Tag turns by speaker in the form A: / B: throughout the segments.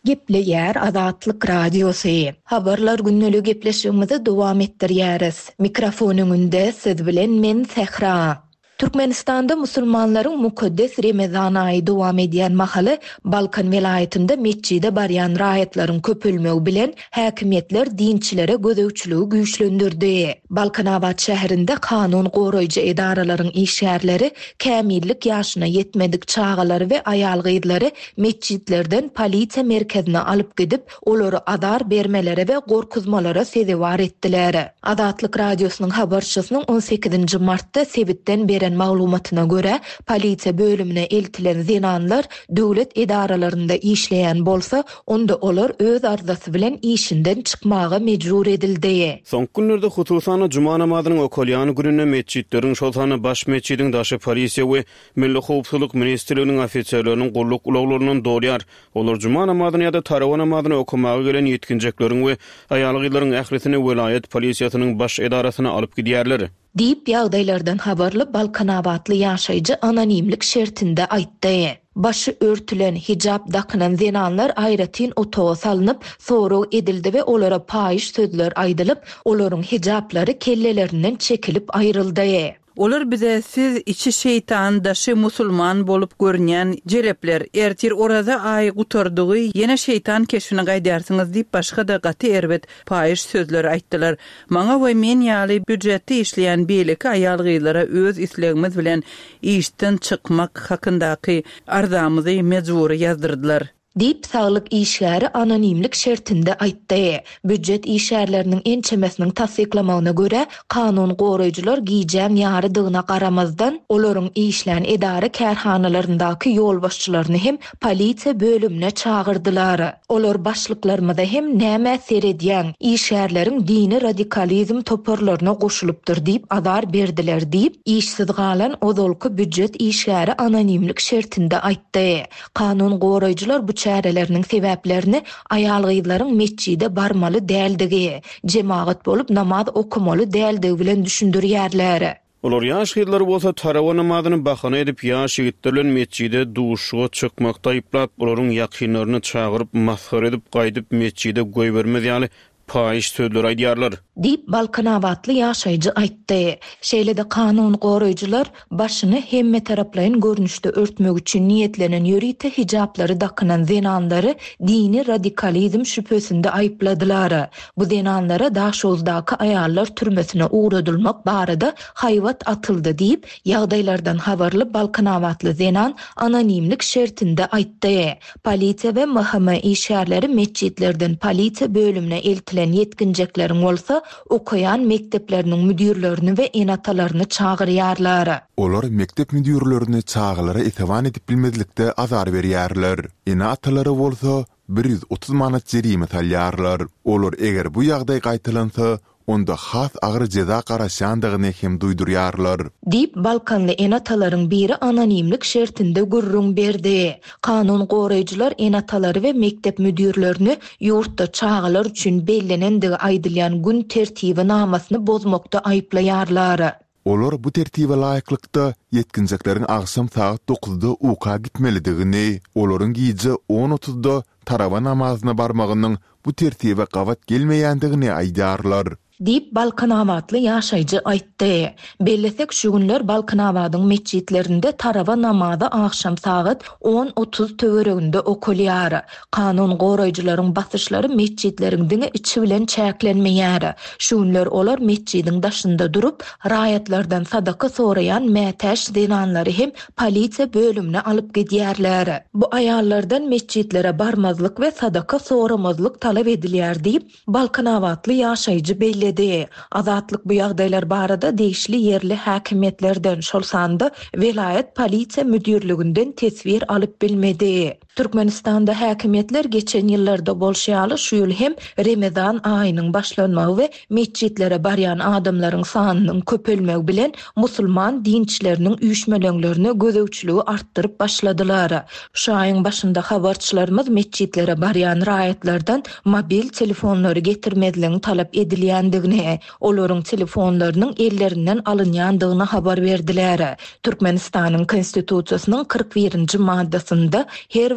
A: Gepleyer Azatlyk Radiosu. Habarlar günnäli gepleşigimizi dowam etdirýäris. Mikrofonuň önünde siz bilen men Sehra. Türkmenistanda musulmanlaryň mukaddes Ramazan aýy dowam edýän mahaly Balkan welaýatynda meçhide barýan raýatlaryň köpülmegi bilen häkimetler dinçilere gözegçiligi güýçlendirdi. Balkanabad şäherinde kanun goraýjy edaralaryň işgärleri kämillik ýaşyna ýetmedik çağalary we aýal gyzlary meçhitlerden polisiýa merkezine alyp gidip olary adar bermelere we gorkuzmalara sebäp etdiler. Azatlyk radiosynyň habarçysynyň 18 martda sebitten beri maglumatyna görä, polisiýa bölümine eltilen zinanlar döwlet edaralarynda işleýän bolsa, onda olar öz arzasy bilen işinden çykmaga mejbur edildi.
B: Soňky günlerde hususan Juma namazynyň okolýany gününe meçhitleriň şolsany baş meçhidiň daşy polisiýa we Milli Howpsuzlyk Ministrliginiň ofisiýerleriniň golluk ulaglarynyň dorýar. Olar Juma namazyny ýa-da tarawa namazyny okumaga gelen ýetkinjekleriň we aýal gyzlaryň ählisini welayet polisiýasynyň baş edarasyna alyp gidýärler.
A: Diýip ýagdaýlardan habarly Balkanabadly ýaşaýjy anonimlik şertinde aýtdy. Başı örtülen hijab dakynan zinanlar aýratyn otağa salynyp sorag edildi we olara paýyş sözler aýdylyp, olaryň hijablary kellelerinden çekilip aýryldy.
C: Olar bize siz içi şeytan daşı musulman bolup görünýän jerepler ertir orada aý gutardygy ýene şeytan keşfine gaýdarsyňyz diýip başga da gaty erbet paýyş sözler aýtdylar. Maňa we men ýaly büdjetde işleýän beýleki aýal gyzlara öz islegimiz bilen işden çykmak hakyndaky arzamyzy mejbur ýazdyrdylar.
A: Dip saglyk işgäri anonimlik şertinde aýtdy. Büdjet işgärleriniň ençemesiniň tasdiklamagyna görä, kanun goraýjylar giýjän ýarydygyna garamazdan olaryň işlän edara kärhanalaryndaky ýol başçylaryny hem polisiýa bölümine çağırdylar. Olar başlyklarymyza hem näme seredýän işgärleriň dini radikalizm toparlaryna goşulypdyr diýip azar berdiler diýip işsiz galan ozolky büdjet işgäri anonimlik şertinde aýtdy. Kanun goraýjylar bu çäreleriniň sebäplerini aýal gyzlaryň meçhide barmaly däldigi, jemaat bolup namaz okumaly däldigi bilen düşündirýärler.
B: Olar ýaş gyzlary bolsa tarawa namazyny bahana edip ýaş ýigitlerden meçhide duşuga çykmakda aýplap, olaryň ýakynlaryny çagyryp mazhar edip gaýdyp meçhide goý bermez ýaly paýyş sözler aýdýarlar. Dip
A: Balkanabadly ýaşaýjy aýtdy. Şeýlede kanun goraýjylar başyny hemme taraplaryň görnüşde örtmek üçin niýetlenen ýörite hijablary dakynan zinanlary dini radikalizm şüphesinde aýpladylar. Bu zinanlara Daşozdaky aýallar türmesine uğradylmak barada haýwat atyldy diýip ýagdaýlardan habarly Balkanabadly zinan anonimlik şertinde aýtdy. Polisiýa we MHM işgärleri meçhitlerden polisiýa bölümine eltilen ýetkinjekleriň bolsa okuyan mekteplerinin müdürlerini ve enatalaryny çağırýarlar.
D: Olar mektep müdürlerini çağılara etiwan edip bilmezlikde azar berýärler. Enatalary bolsa 130 manat jerime salýarlar. Olar eger bu ýagdaý gaýtylansa, onda has agyr jeza garaşandygyny hem duýdurýarlar.
A: Dip Balkanly enatalaryň biri anonimlik şertinde gurrun berdi. Kanun goraýjylar enatalary we mektep müdürlerini ýurtda çağalar üçin bellenendigi aýdylýan gün tertibi namasyny bozmakda aýplaýarlar.
D: Olar bu tertibe laýyklykda ýetkinjekleriň aksam saat 9-da uka gitmelidigini, olaryň giýje 10:30-da tarawa namazyna barmagynyň bu tertibe gawat gelmeýändigini aýdarlar.
A: Dip Balkanabadly ýaşaýjy aýtdy. Bellesek şu günler Balkanabadyň meçhitlerinde tarawa namazy akşam saat 10:30 töwereginde okulýar. Kanun goraýjylaryň basyşlary meçhitleriň içi bilen çäklenmeýär. Şu günler olar meçhidiň daşynda durup raýatlardan sadaka soraýan mätäş zinanlary hem polisiýa bölümine alyp gidýärler. Bu aýallardan meçhitlere barmazlyk we sadaka soramazlyk talap edilýär diýip Balkanabadly ýaşaýjy belli Azatlyk bu ýagdaýlar barada değişli yerli häkimetlerden şolsanda velayet polisiýa müdürlüginden tesbir alyp bilmedi. Türkmenistanda häkimetler geçen ýyllarda bolşýaly şu ýyl hem Ramazan aýynyň başlanmagy we meçhitlere barýan adamlaryň sanynyň köpelmegi bilen musulman dinçileriniň üýşmelerine gözegçiligi artdyryp başladylar. Şu aýyň başynda habarçylarymyz meçhitlere barýan raýatlardan mobil telefonlary getirmezligini talap edilýändigini, olaryň telefonlarynyň ellerinden alynýandygyny habar berdiler. Türkmenistanyň konstitusiýasynyň 41-nji maddasynda her bir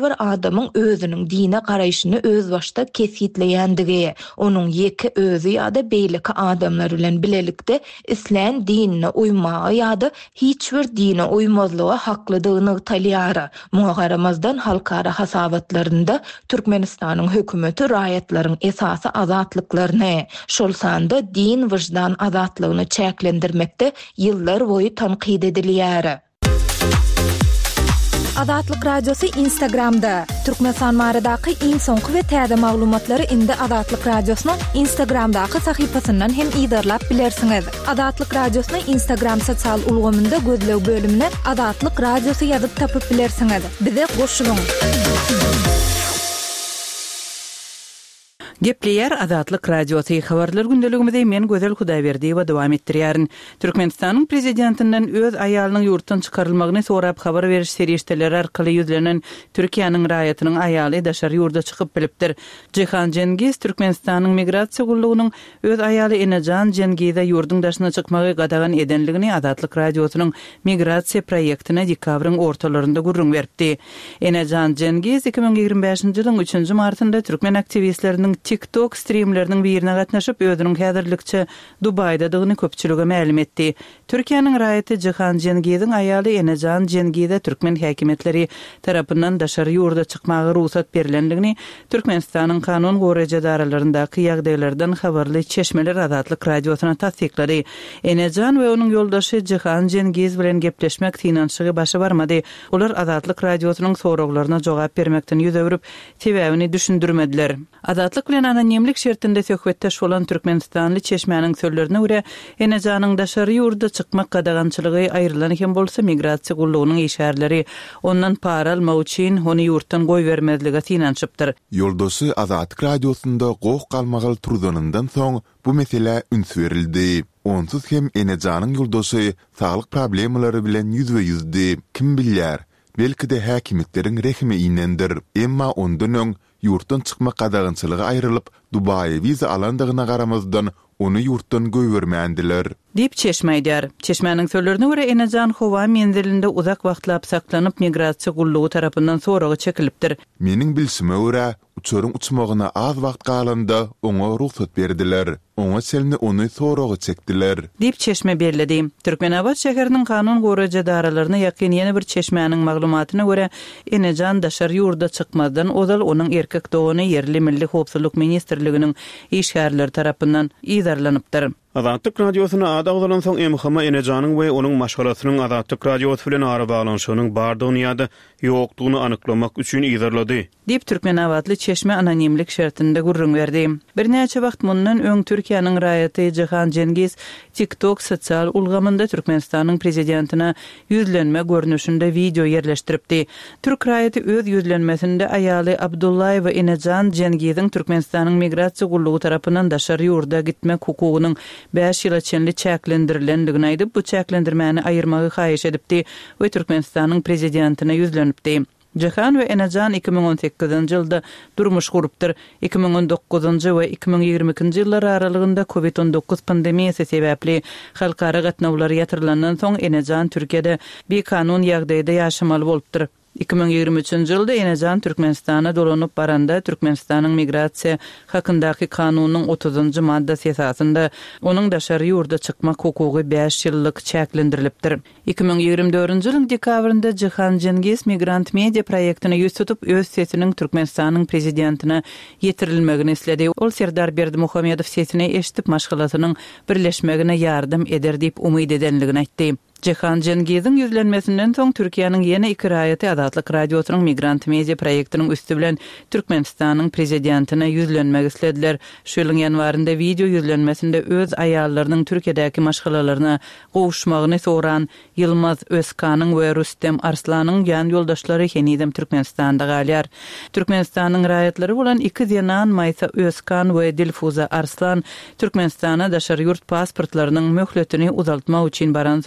A: bir adamyň özüniň dine garaýşyny öz başda kesitleýändigi, onuň ýeki özü ýa-da beýleki adamlar bilen bilelikde islam dinine uymagy ýa-da hiç bir dine uymazlyga haklydygyny talýar. Muňa garamazdan halkara hasabatlarynda Türkmenistanyň hökümeti raýatlaryň esasy azatlyklaryny, şol sanda din wyjdan azatlygyny çäklendirmekde ýyllar boýu tanqid edilýär. Azatlyk radiosu Instagramda. Türkmenistan maradaky iň soňky we täze maglumatlary indi Azatlyk radiosynyň Instagramdaky sahypasyndan hem ýydarlap bilersiňiz. Azatlyk radiosyny Instagram sosial ulgamynda gözlew bölümine Azatlyk radiosu ýazyp tapyp bilersiňiz. Bize goşulyň.
C: Gepleyer Azatlyk radiosu habarlar gündeligimizde men Gözel Hudaýberdi we dowam etdirýärin. Türkmenistanyň prezidentinden öz aýalynyň ýurtdan çykarylmagyny sorap habar beriş serýeşdeleri arkaly ýüzlenen Türkiýanyň raýatynyň aýaly daşary ýurda çykyp bilipdir. Cihan Cengiz Türkmenistanyň migrasiýa gullugynyň öz aýaly Enejan Cengiz'e ýurdun daşyna çykmagy gadagan edenligini Azatlyk radiosynyň migrasiýa proýektine dekabrın ortalarynda gurrun beripdi. Enejan Cengiz 2025-nji ýylyň 3-nji martynda türkmen aktivistleriniň TikTok streamleriniň birine gatnaşyp özüniň häzirlikçe Dubaýdadygyny köpçülige ma'lum etdi. Türkiýanyň raýaty Cihan Cengiz'iň aýaly Enejan Cengiz'e türkmen häkimetleri tarapyndan daşary ýurda çykmagy ruhsat berilendigini Türkmenistanyň kanun gorajadarlaryndaky ýagdaýlardan habarly çeşmeler Azatlyk radiosyna tasdiklady. Enejan we onuň ýoldaşy Cihan Cengiz bilen gepleşmek tinançygy başa barmady. Olar Azatlyk radiosynyň soraglaryna jogap bermekden ýüzörüp, sebäbini düşündirmediler. Azatlyk bilen anonimlik şertinde söhbetdeş bolan Türkmenistanly çeşmäniň sözlerine görä, Enejanyň daşary ýurda çykmak gadagançylygy aýrylan hem bolsa migrasiýa gullugynyň işärleri ondan para almak üçin ony ýurtdan goýbermezligi tinançypdyr.
D: Ýoldaşy Azatlyk radiosunda goň galmagal turdanyndan soň bu mesele üns berildi. Onsuz hem Enejanyň ýoldaşy saglyk problemleri bilen ýüzbe-ýüzdi. Kim bilýär, belki-de häkimetleriň rehmi inendir. Emma ondan öň ýurtdan çykmak gadagançylygy aýrylyp Dubaýa wiza alandygyna garamazdan onu ýurtdan goýbermändiler.
C: Dip çeşmeýdär. Çeşmäniň sözlerine görä Enejan howa menzilinde uzak wagtlap saklanyp migrasiýa gullugy tarapyndan soragy çekilipdir.
D: Meniň bilsime görä uçaryň uçmagyna az wagt galanda oňa ruhsat berdiler. Oňa selni ony soragy çekdiler.
C: Dip çeşme berildi. Türkmenabad şäheriniň kanun gorajadarlaryna ýakyn ýene bir çeşmäniň maglumatyna görä Enejan daşary ýurda çykmazdan ozal onuň erkek dogany yerli milli howpsuzlyk ministrliginiň işgärleri tarapyndan ýydarlanypdyr.
B: Azatlyk radiosyna ada bolan soň Emhama Enejanyň we onuň maşgalasynyň Azatlyk radiosy bilen ara baglanyşynyň bardygyny ýa-da ýokdugyny anyklamak üçin ýydarlady.
C: Dip Türkmenabadly çeşme anonimlik şertinde gurrun berdi. Bir näçe wagt mundan öň Türkiýanyň raýaty Cihan Cengiz TikTok sosial ulgamynda Türkmenistanyň prezidentine ýüzlenme görnüşinde video yerleşdiripdi. Türk raýaty öz ýüzlenmesinde aýaly Abdullaýew we Enejan Cengiz'iň Türkmenistanyň migrasiýa gullugy tarapyndan daşary ýurda gitmek hukugynyň 5 ýyla çenli çäklendirilendigi aýdyp bu çäklendirmäni aýyrmagy haýyş edipdi we Türkmenistanyň prezidentine ýüzlenipdi. Cihan we Enejan 2018-nji ýylda durmuş gurupdyr. 2019-njy we 2022-nji ýyllar aralygynda COVID-19 pandemiýasy sebäpli halkara gatnawlary ýatyrylandan soň Enejan Türkiýede bir kanun ýagdaýda ýaşamaly bolupdyr. 2023-nji ýylda Enejan Türkmenistana dolanyp baranda Türkmenistanyň migrasiýa hakyndaky kanunyň 30-njy maddasy esasında onuň daşary ýurda çykmak hukugy 5 ýyllyk çäklendirilipdir. 2024-nji ýylyň dekabrynda Cihan Cengiz migrant media proýektine ýüz tutup öz sesiniň Türkmenistanyň prezidentine ýetirilmegini isledi. Ol Serdar Berdimuhammedow sesini eşitip maşgalasynyň birleşmegine ýardym eder diýip umyd edenligini aýtdy. Cihan Cengiz'iň ýüzlenmesinden soň Türkiýanyň ýene 2 raýaty Azatlyk radiosynyň migrant media proýektiniň üstü bilen Türkmenistanyň prezidentine ýüzlenmek islediler. Şu ýylyň ýanwarynda video ýüzlenmesinde öz aýallarynyň Türkiýedäki maşgalalaryna gowuşmagyny soran Yılmaz Özkanyň we Rüstem Arslanyň ýan ýoldaşlary henidem Türkmenistanda galýar. Türkmenistanyň raýatlary bolan 2 ýanan Maysa Özkan we Dilfuza Arslan Türkmenistana daşary ýurt pasportlarynyň möhletini uzaltmak üçin baran soň ýurt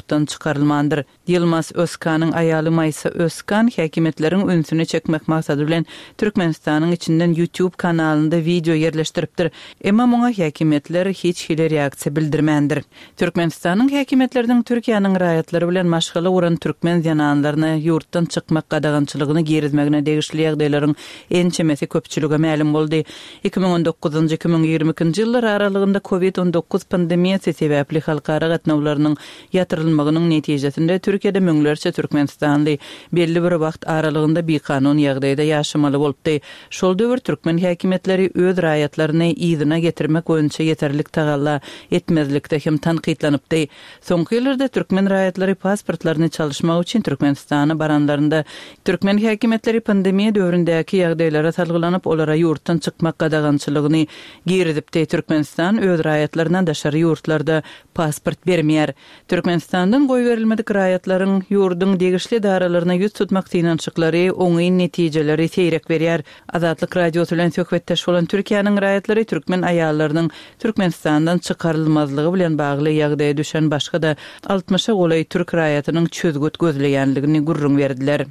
C: ýurtdan çykarylmandyr. Yılmaz Özkan'ın aýaly Maysa Özkan häkimetleriň ünsüne çekmek maksady bilen Türkmenistanyň içinden YouTube kanalynda video yerleşdiripdir. Emma muňa häkimetler hiç hile reaksiýa bildirmendir. Türkmenistanyň häkimetleriniň Türkiýanyň raýatlary bilen maşgaly uran türkmen ýananlaryna ýurtdan çykmak gadagançylygyny gerizmegine degişli ýagdaýlaryň ençemesi köpçülüge ma'lum boldy. 2019-2022 ýyllar aralygynda COVID-19 pandemiyasy sebäpli halkara gatnawlarynyň ýatyrylmagynyň netijesinde Türkiýede müňlerçe türkmenistanly belli bir wagt aralygynda bikanun ýagdaýda ýaşamaly bolupdy. Şol döwür türkmen häkimetleri öz raýatlaryny ýygyna getirmek boýunça ýeterlik tagalla etmezlikde hem tanqidlanypdy. Soňky ýyllarda türkmen raýatlary pasportlaryny çalışmak üçin Türkmenistana baranlarynda türkmen häkimetleri pandemiýa döwründäki ýagdaýlara salgylanyp olara ýurtdan çykmak gadagançylygyny giridipdi. Türkmenistan öz raýatlaryna daşary ýurtlarda pasport bermeýär. Türkmenistandan goý berilmedik raýatlaryň ýurdun degişli daralaryna ýüz tutmak synançyklary oňy netijeleri seýrek berýär. Azatlyk radiosu bilen söhbetdeş bolan Türkiýanyň raýatlary türkmen aýallarynyň Türkmenistandan çykarylmazlygy bilen bagly ýagdaýa düşen başga da 60 golay türk raýatynyň çözgüt gözleýänligini gurrun berdiler.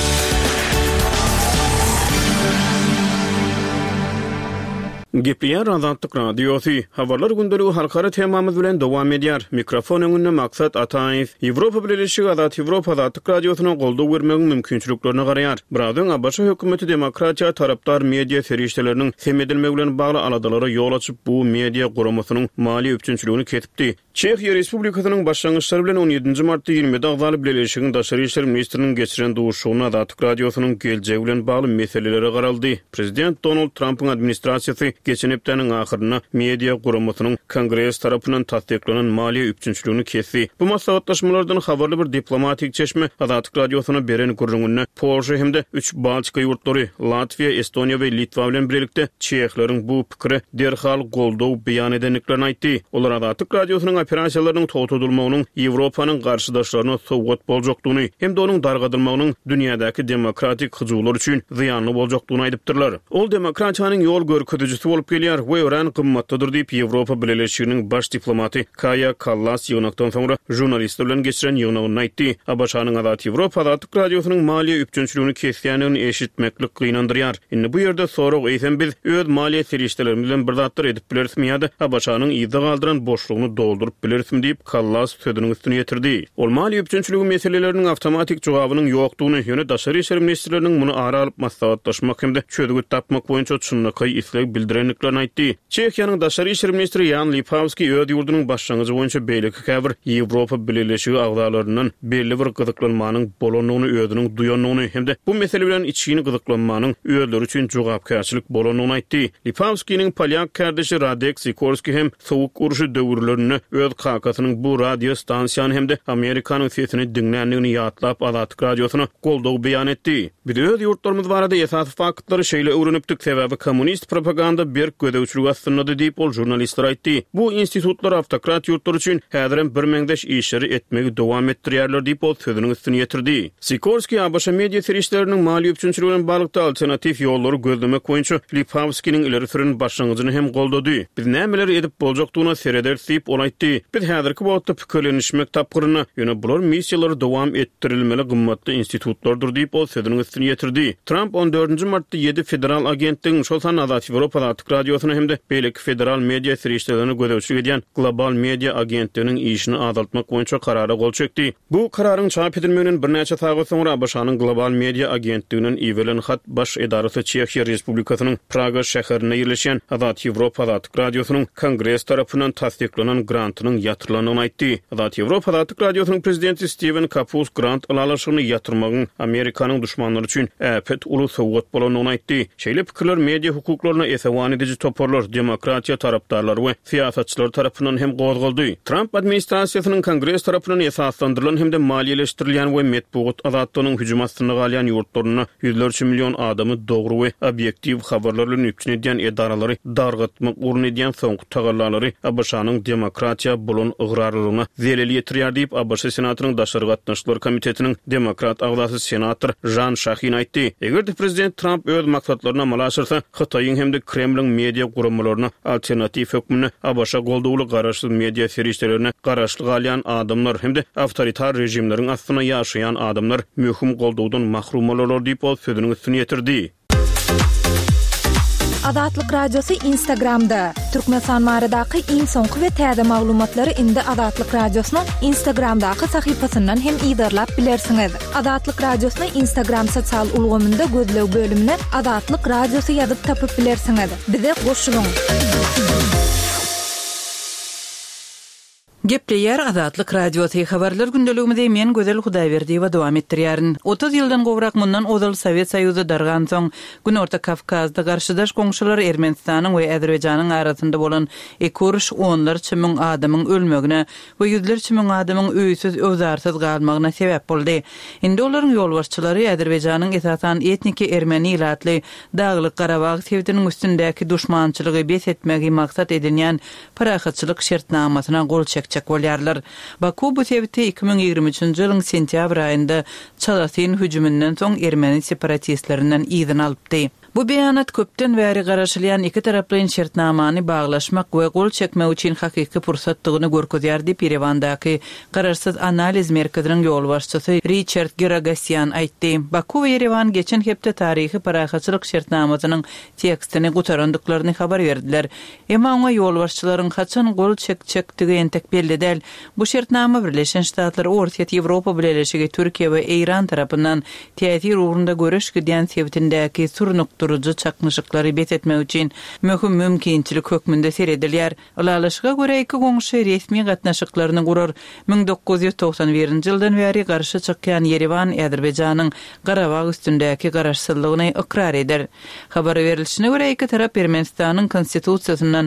B: Gepleýär Azatlyk radiosu. Habarlar gündeligi halkara temamyz bilen dowam edýär. Mikrofon öňünde maksat Ataýew. Ýewropa Birleşigi Azatlyk radiosyna goldaw bermegiň mümkinçiliklerini garaýar. Birazdan ABC hökümeti demokratiýa tarapdar media serişdeleriniň semedilmegi bilen bagly aladalary ýol açyp bu media guramasynyň mali üçünçiligini ketipdi. Çekiýa Respublikasynyň başlangyçlary bilen 17 martda 20-de Azatlyk Birleşigiň daşary işler ministriniň geçiren duşugyna Azatlyk radiosynyň geljegi bilen bagly meseleleri garaldy. Prezident Donald Trump'yň administrasiýasy geçen hepdeniň ahyryna media guramasynyň Kongres tarapyndan tasdiklanan maliýe üçünçiligini kesdi. Bu maslahatlaşmalardan habarly bir diplomatik çeşme Azatlyk radiosuna beren gurrungyny Polşa hemde 3 Baltika ýurtlary Latviýa, Estoniýa we Litwa bilen birlikde çeklaryň bu pikiri derhal goldaw beýan edenliklerini aýtdy. Olar Azatlyk radiosynyň operasiýalarynyň togutulmagynyň Ýewropanyň garşydaşlaryna sowgat boljakdygyny hem de onuň dargadylmagynyň dünýädäki demokratik hyjulary üçin ziýanly boljakdygyny aýdypdyrlar. Ol demokratiýanyň ýol görkezijisi bolup gelýär we ören gymmatdydyr diýip Ýewropa Birleşigining baş diplomaty Kaja Kallas ýygnakdan soňra jurnalistler bilen geçiren ýygnagyny aýtdy. ABC-nyň Azat Ýewropa Azatlyk radiosynyň maliýe üçünçiligini kesýänini eşitmeklik gynandyrýar. Indi bu ýerde sorag eýsem biz öz maliýe serişdelerimiz bilen bir zatlar edip bilerismi ýa-da ABC-nyň ýyda galdyran boşlugyny doldurup bilerismi diýip Kallas söýdüniň üstüne ýetirdi. Ol maliýe üçünçiligi meseleleriniň awtomatik jogabynyň ýokdugyny ýöne daşary işler ministrleriniň muny ara alyp maslahatlaşmak hemde çözgüt tapmak boýunça çynlyky isleg bildirenliklerini aýtdy. Çekiýanyň daşary işler ministri Jan Lipavski öz ýurdunyň başlangyjy boýunça beýleki käbir Ýewropa Birleşigi agdalaryndan belli bir gyzyklanmanyň bolanyny özüniň duýanyny hemde bu mesele bilen içgini gyzyklanmanyň özleri üçin jogapkärçilik bolanyny aýtdy. Lipavskiň polyak kardeşi Radek Sikorski hem sowuk uruşy döwürlerini öz kakasynyň bu radio stansiýany hemde Amerikanyň sesini dinlänligini ýatlap Azatlyk radiosyna goldaw beýan etdi. Biz öz ýurtlarymyz barada esas faktlary şeýle öwrenipdik, sebäbi kommunist propaganda bir gödäwçilik aslyndy diýip ol jurnalistler aýtdy. Bu institutlar awtokrat ýurtlar üçin häzirem bir meňdeş işleri etmegi dowam etdirýärler diýip ol sözüniň üstüne ýetirdi. Sikorski ABC media serişleriniň maliýe üçünçiligi bilen bagly alternativ ýollary gözlemek boýunça Lipavskiň ileri süren başlangyjyny hem goldady. Biz nämeler edip boljakdygyna sereder diýip ol aýtdy. Biz häzirki wagtda pikirlenişmek tapgyryna ýöne bular missiýalary dowam etdirilmeli gymmatly institutlardyr diýip ol sözüniň üstüne ýetirdi. Trump 14 martda 7 federal agentligiň şol sany Azat Ýewropa radiosyna hemde beýleki federal media serişdelerini gödäwçilik edýän Global Media Agentliginiň işini azaltmak boýunça karara gol çekdi. Bu kararyň çap edilmeginiň bir näçe sagat soňra ABC-nyň Global Media Agentliginiň iwelen hat baş edarasy Çekiýa Respublikasynyň Praga şäherine ýerleşen Azat Ýewropa radiosynyň Kongres tarapyndan tasdiklanan grantynyň ýatyrylanyny aýtdy. Azat Ýewropa radiosynyň prezidenti Steven Kapus grant alaşygyny ýatyrmagyň Amerikanyň düşmanlary üçin äpet uly sowgat bolanyny aýtdy. Şeýle pikirler media hukuklaryna esewan edici toparlar demokratiýa tarapdarlary we siýasatçylar tarapyndan hem gozgoldy. Trump administrasiýasynyň Kongres tarapyndan esaslandyrylan hem de maliýeleşdirilýän we metbuat azatlygynyň hüjüm astyna galýan ýurtlaryna ýüzlerçe million adamy dogry we obyektiv habarlar bilen üpçün edýän edaralary dargatmak urun edýän soňky tagallalary ABC-nyň demokratiýa bolan ıgrarlygyna zeleli ýetirýär diýip ABC senatynyň daşary gatnaşyklary komitetiniň demokrat agdasy senator Jan Şahin aýtdy. Eger prezident Trump öz maksatlaryna amal aşyrsa, Hytaýyň hem de Kreml Kremlin media gurumlaryna alternativ hökmüne abaşa goldugly garaşsız media feriştelerine garaşlyk alýan adamlar hemde awtoritar rejimleriň astyna ýaşaýan adamlar möhüm goldugdan mahrum bolarlar diýip ol sözüniň üstüne ýetirdi.
A: Adatlyk radiosu Instagramda. Türkmenistan maradaky iň soňky we täze maglumatlary indi Adatlyk radiosynyň Instagramdaky sahypasyndan hem ýydarlap bilersiňiz. Adatlyk radiosyny Instagram sosial ulgamynda gözlew bölümine Adatlyk radiosu ýazyp tapyp bilersiňiz. Bize goşulyň.
C: Gepleyer Adatlyk radiosu habarlar gündeligimizde men Gözel Hudaýberdi we dowam etdirýärin. 30 ýyldan gowrak mundan Odal Sowet Soýuzy dargan soň Günorta Kafkazda garşydaş goňşular Ermenistanyň we Azerbaýjanyň arasynda bolan ekoruş onlarça müň adamyň ölmegine we ýüzlerçe müň adamyň öýsiz özarsyz galmagyna sebäp boldy. Indi olaryň ýolbaşçylary Azerbaýjanyň esasan etniki ermeni ilatly Daglyk Garabag Sowetiniň üstündäki duşmançylygy bes etmegi maksat edilýän parahatçylyk şertnamasyna gol çekýär. Baku bu Sowetde 2023-nji ýylyň sentýabr aýynda Çalasyn hüjümünden soň ermeni separatistlerinden izin alypdy. Bu beýanat köpden bäri garaşylýan iki taraplyň şertnamany baglaşmak we gol çekmek üçin hakyky pursatdygyny görkezýär diýip Yerevandaky Garaşsyz analiz merkeziniň ýolbaşçysy Richard Geragasyan aýtdy. Baku we Yerevan geçen hepde taryhy parahatçylyk şertnamasynyň tekstini gutarandyklaryny habar berdiler. Emma oňa ýolbaşçylaryň haçan gol çekdigi entek belli däl. Bu şertnama Birleşen Ştatlar, Orta Ýewropa bileşigi, Türkiýe we Iran tarapyndan täsir ugrunda görüş gidýän Sowetindäki surnuqturucu çakmışyklary bet etmek üçin möhüm mümkinçilik hökmünde seredilýär. Ulalaşyga görä iki goňşy resmi gatnaşyklaryny gurar. 1991-nji ýyldan bäri garşy çykýan Yerevan Azerbaýjanyň Garabag üstündäki garaşsyzlygyny ikrar eder. Habar berilişine görä iki tarap Ermenistanyň konstitusiýasyndan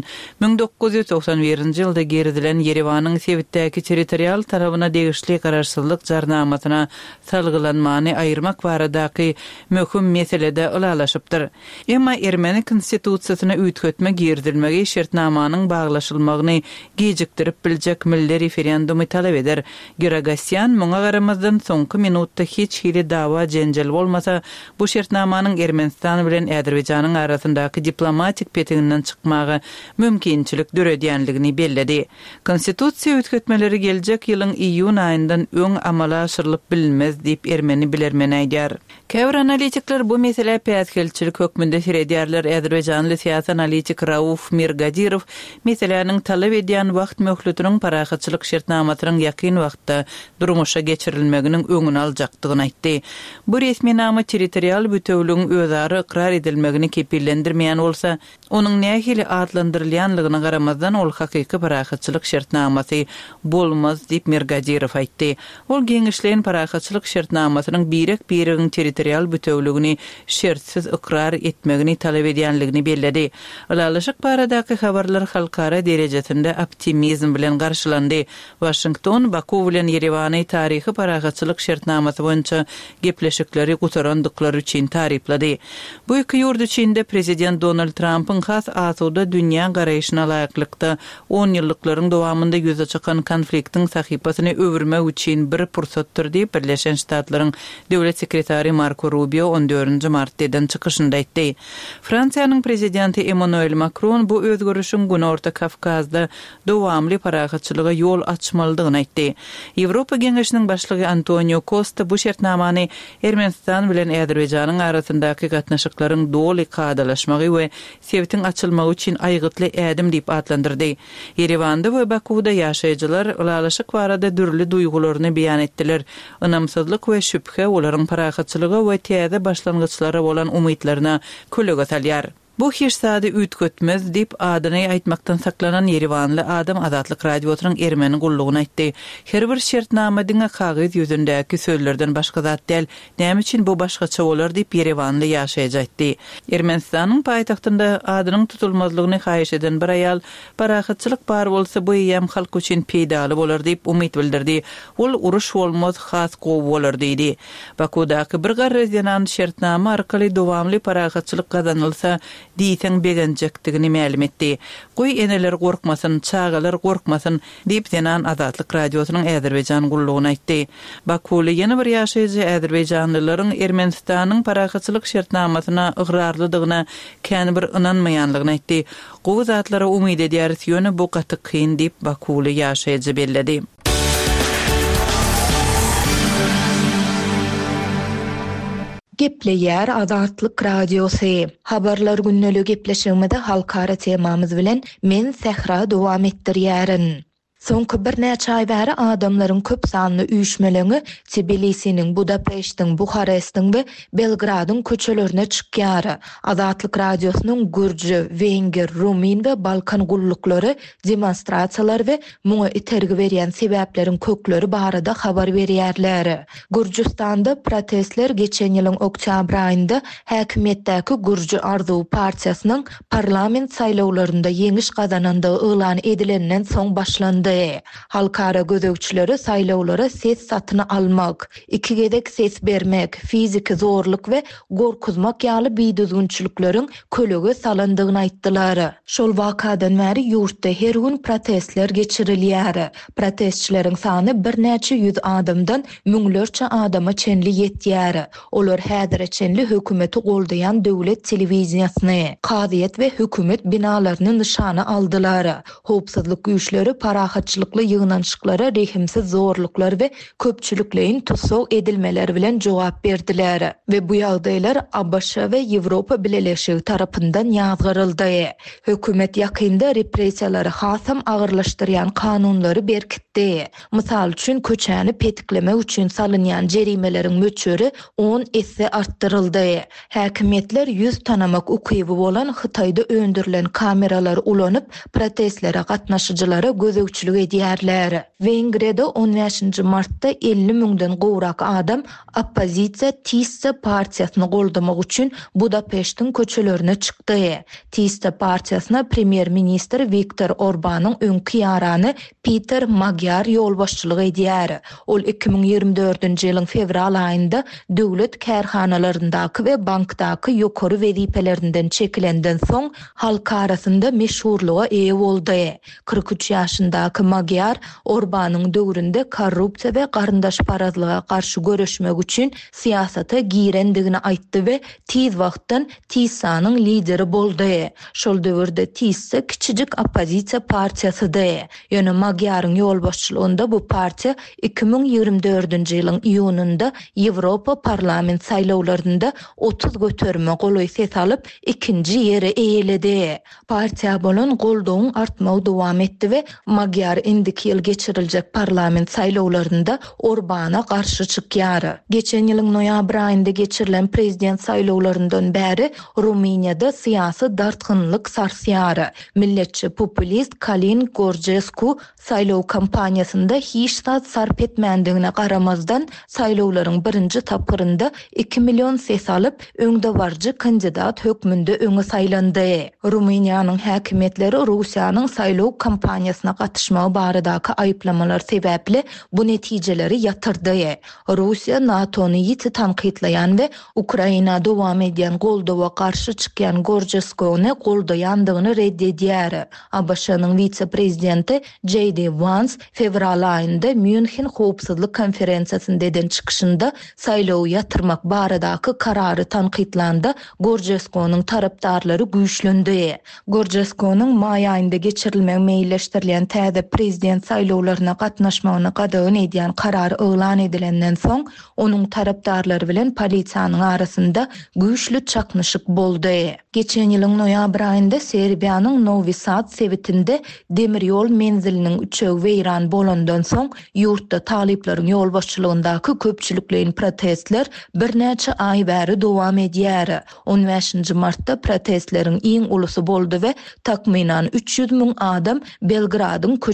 C: 1991-nji ýylda geridilen Yerewanyň Sowetdäki territorial tarabyna degişli garaşsyzlyk jarnamasyna salgylanmany aýyrmak baradaky möhüm meselede ulalaşypdyr. Emma Ermeni konstitusiýasyna üýtgetme girdilmegi şertnamanyň baglaşylmagyny gejikdirip biljek milli referendumy talap eder. Geragasyan muňa garamazdan soňky minutda hiç hili dawa jenjel bolmasa bu şertnamanyň Ermenistan bilen Azerbaýjanyň arasyndaky diplomatik petiginden çykmagy mümkinçilik döredýänligini belledi. Konstitusiýa üýtgetmeleri geljek ýylyň iýun aýyndan öň amala aşyrylyp bilinmez diýip ermeni bilermen aýdýar. Käbir analitikler bu mesele päskelçilik hökmünde seredýärler. Azerbaýjanly siýasat analitik Rauf Mirgadirow meseleniň talap edýän wagt möhletiniň parahatçylyk şertnamasynyň ýakyn wagtda durmuşa geçirilmeginiň öňüni aljakdygyny aýtdy. Bu resmi nama territorial bütewligiň özari ikrar edilmegini kepillendirmeýän bolsa, onuň nähili adlandyrylýanlygyna garamazdan ol hakyky parahatçylyk şertnamasy bolmaz diýip Mirgadirow aýtdy. Ol geňişleýän parahatçylyk şertnamasynyň birek-birigiň territorial bütewligini şertsiz ikrar etmegini talap edýänligini belledi. Ulalaşyk baradaky habarlar halkara derejesinde optimizm bilen garşylandy. Washington, Baku bilen Yerewany taryhy parahatçylyk şertnamasy boýunça gepleşikleri gutarandyklary üçin taryplady. Bu iki ýurt içinde prezident Donald Trump'ın has asuda dünýä garaýyşyna laýyklykda 10 ýyllyklaryň dowamında ýüze çykan konfliktiň sahypasyny öwürmek üçin bir pursatdyr diýip Birleşen Ştatlaryň döwlet sekretary Marco Rubio 14-nji martdan çykyşynda aýtdy. Fransiýanyň prezidenti Emmanuel Macron bu özgörüşiň Günorta Kafkazda dowamly parahatçylyga ýol açmalydygyny aýtdy. Ýewropa Geňeşiniň başlygy Antonio Costa bu şertnamany Ermenistan bilen Azerbaýjanyň arasyndaky gatnaşyklaryň doly kadalaşmagy we Sowetiň açylmagy üçin aýgytly ädim diýip adlandyrdy. Yerewanda we Bakuda ýaşaýjylar ulalaşyk barada dürli duýgularyny beýan etdiler. Ynamsyzlyk we şüphe olaryň parahatçylyga we täze başlangyçlara bolan umytlaryna kölega salýar. Bu hiç sady üýtgetmez diýip adyny aýtmakdan saklanan Yerewanly adam Adatlyk radiosynyň ermeni gullugyny aýtdy. Her bir şertnama diňe kagys ýüzündäki sözlerden başga zat däl. Näme üçin bu başgaça bolar diýip Yerewanly ýaşaýjy aýtdy. Ermenistanyň paýtagtynda adynyň tutulmazlygyny haýyş eden bir aýal parahatçylyk bar bolsa bu ýam halk üçin peýdaly bolar diýip umyt bildirdi. Ol uruş bolmaz, has gow bolar diýdi. Bakudaky bir garrezyanan şertnama arkaly dowamly parahatçylyk gazanylsa diýsen begenjekdigini ma'lum etdi. Goý eneler gorkmasyn, çağalar gorkmasyn diýip Zenan Azatlyk radiosynyň Azerbaýjan gullugyna aýtdy. Bakuly ýene bir ýaşaýjy Azerbaýjanlylaryň Ermenistanyň paragatçylyk şertnamasyna ıgrarlydygyna kän bir ynanmaýanlygyny aýtdy. Gowy zatlara umyt edýäris ýöne bu gaty kyn diýip Bakuly ýaşaýjy belledi.
A: Gepleýär Azatlyk radiosy. Habarlar günnäli gepleşigimizde halkara temamyz bilen men Sehra dowam etdirýärin. Soňky bir näçe aý bäri adamlaryň köp sanly üýşmelerini Tbilisiň, Budapeştiň, Buharestň we Belgradyň köçelerine çykýar. Azatlyk radiosynyň Gürcü, Wenger, Rumin we Balkan gullukları demonstrasiýalar we muňa itergi berýän sebäplerin kökleri barada habar berýärler. Gürcistanda protestler geçen ýylyň oktyabr aýynda häkimetdäki Gürcü Arzuw partiýasynyň parlament saýlawlarynda ýeňiş gazanandygy elan edilenden soň başlandy. Halkara gözegçileri saýlawlara ses satyny almak, iki gedek ses bermek, fiziki zorluk we gorkuzmak ýaly biýdüzgünçilikleriň kölege salandygyny aýtdylar. Şol wakadan bäri ýurtda her gün protestler geçirilýär. Protestçileriň sany bir näçe ýüz adamdan müňlerçe adama çenli ýetýär. Olar häzir çenli hökümeti goldayan döwlet telewiziýasyny, kadyet we hökümet binalaryny nişana aldylar. Howpsuzlyk güýçleri parahatçylykly ýygnançyklary, rehimsiz zorluklar we köpçüliklerin tutsaw edilmeleri bilen jogap berdiler we bu ýagdaýlar ABŞ we Ýewropa Birleşigi tarapyndan ýazgyryldy. Hökümet ýakynda repressiýalary hasam agyrlaşdyrýan kanunlary berkitdi. Mysal üçin köçäni petiklemek üçin salynýan jerimelerin möçüri 10 esse artdyryldy. Häkimetler ýüz tanamak ukyby bolan Hytaýda öndürilen kameralar ulanyp protestlere gatnaşyjylara gözegçilik edýärler. Wengriýada 15 martda 50 000den gowrak adam oppozisiýa Tissa partiýasyny goldamak üçin Budapeştiň köçelerine çykdy. Tissa partiýasyna premier ministr Viktor Orbanyň öňki ýarany Peter Magyar ýol başçylyk edýär. Ol 2024-nji ýylyň fevral aýynda döwlet kärhanalaryndaky we bankdaky ýokary wezipelerinden çekilenden soň halk arasynda meşhurluğa eýe boldy. 43 ýaşyndaky Magyar Orbanyň döwründe korrupsiýa we garyndaşparazlyga garşy görüşmek üçin siýasata girendigini aýtdy we tiz wagtdan Tissanyň lideri boldy. Şol döwürde Tissa kiçijik oppozisiýa partiýasydy. Ýöne Magyaryň ýol başçylygynda bu partiýa 2024-nji ýylyň iýununda Ýewropa parlament saýlawlarynda 30 göterme goly ses alyp ikinji ýere eýeledi. Partiýa bolan goldawyň artmagy dowam etdi we Magyar indiki ýyl geçiriljek parlament saýlawlarynda Orbana garşy çykýar. Geçen ýylyň noýabr aýynda geçirilen prezident saýlawlaryndan bäri Ruminiýada syýasy dartgynlyk sarsýar. Milletçi populist Kalin Gorjesku saýlaw kampaniýasynda hiç zat sarp etmändigine garamazdan saýlawlaryň birinji tapgyrynda 2 million ses alyp öňde barjy kandidat hökmünde öňe saýlandy. Ruminiýanyň häkimetleri Russiýanyň saýlaw kampaniýasyna gatnaşmagy baradaky aýyplamalar sebäpli bu netijeleri ýatyrdy. Russiýa NATO'ny ýiti tanqidlayan we Ukraina dowam edýän goldawa garşy çykýan Gorjeskuny goldaýandygyny reddedýär. ABŞ-nyň vitse-prezidenti J.D. Vance fevral aýynda München howpsuzlyk konferensiýasynda eden çykyşynda saýlawy ýatyrmak baradaky karary tanqidlanda Gorjeskunyň tarapdarlary güýçlendi. Gorjeskunyň maý aýynda geçirilmek meýilleşdirilen täze prezident saýlawlaryna gatnaşmagyny gadagyn edýän karary elan edilenden soň onuň tarapdarlary bilen polisiýanyň arasynda güýçlü çaknyşyk boldy. Geçen ýylyň noýabr aýynda Serbiýanyň Novi Sad sewitinde demir ýol menziliniň üçegi weýran bolandan soň ýurtda talyplaryň ýol başçylygyndaky köpçüliklerin protestler bir näçe aý bäri dowam edýär. 15 martda protestleriň iň ulusy boldy we takminan 300 000 adam Belgradyň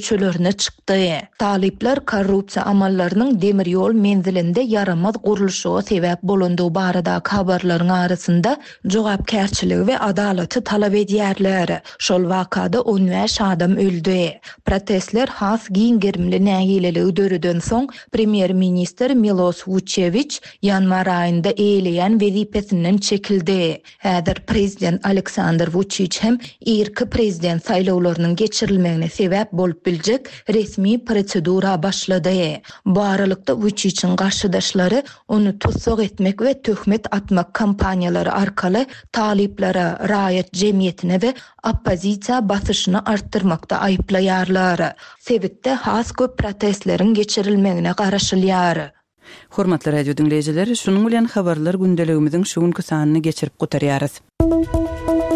A: köçelerine çykdy. Talipler korrupsiya amallarynyň demir ýol menzilinde yaramaz gurulşyga sebäp bolandygy barada habarlaryň arasynda jogapkärçiligi we adalaty talap edýärler. Şol wakada 15 adam öldü. Protestler has giňgermli nägileligi dörüden soň premier minister Milos Vučević ýanwar aýynda eýleýän wezipesinden çekildi. Häzir prezident Aleksandr Vučić hem irki prezident saýlawlarynyň geçirilmegine sebäp bolup biljek resmi prosedura başlady. Bu aralykda Vučićiň garşydaşlary onu tutsok etmek we töhmet atmak kampaniýalary arkaly taliplere, raýat jemgyýetine we oppozisiýa basyşyny artdyrmakda aýplaýarlar. Sebitde has köp protestleriň geçirilmegine garaşylýar.
C: Hormatly radio dinleýijiler, şunuň bilen habarlar gündeligimiziň şu günkü sanyny geçirip gutarýarys.